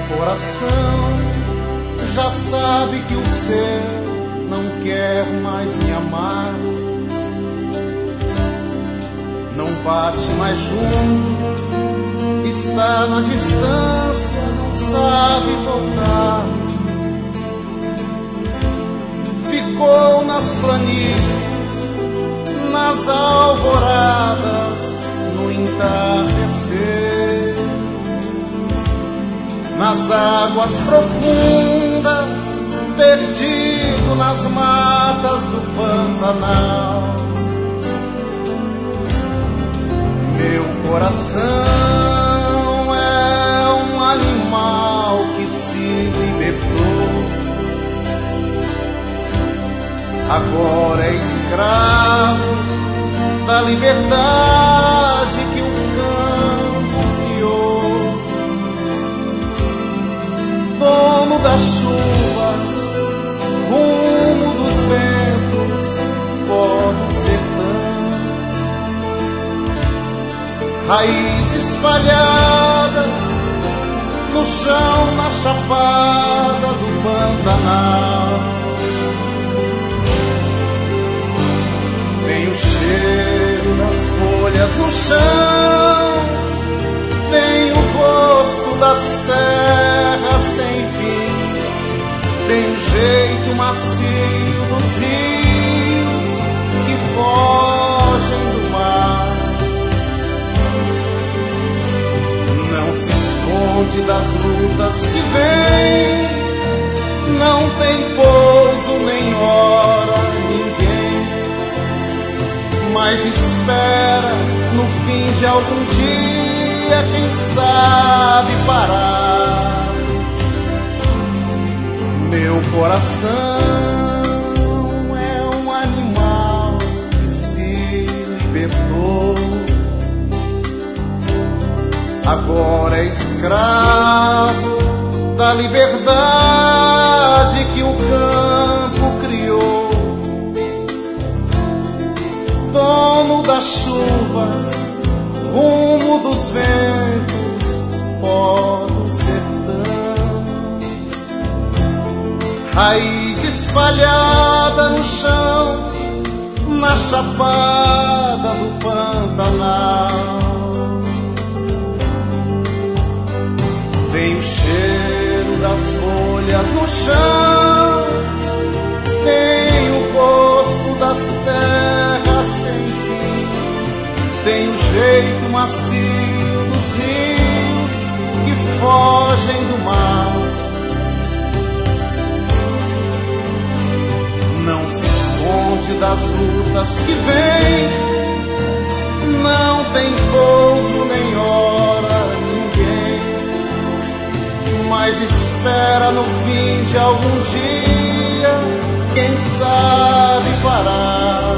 coração já sabe que o seu não quer mais me amar, não bate mais junto, está na distância, não sabe voltar. Ficou nas planícies, nas alvoradas, no entardecer, nas águas profundas, perdido nas matas do Pantanal. Meu coração é um animal que se libertou, agora é escravo da liberdade que o campo criou, dono das chuvas, rumo dos ventos, pó do sertão, raiz espalhada no chão, na chapada do Pantanal. Tem o cheiro das folhas no chão, tem o gosto das terras sem fim, tem o jeito macio dos rios que fogem do mar. Não se esconde das lutas que vem, não tem pouso nem hora ninguém, mas espera no fim de algum dia, quem sabe parar. Meu coração é um animal que se libertou, agora é escravo da liberdade que o campo criou, dono das chuvas, rumo dos ventos, pó do sertão, raiz espalhada no chão, na chapada do Pantanal. Tem o cheiro das folhas no chão, tem o gosto das terras sem fim, tem o jeito macio dos rios que fogem do mar. Não se esconde das lutas que vem, não tem pouso nem hora ninguém, mas espera no fim de algum dia, quem sabe parar.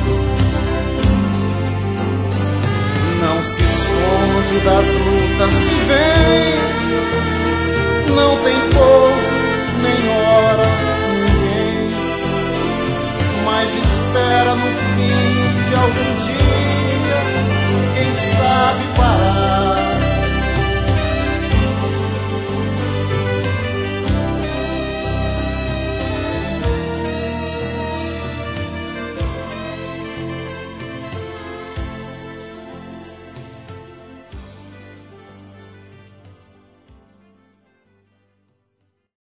Não se esconde das lutas que vem, não tem pouso nem hora ninguém, mas espera no fim de algum dia, quem sabe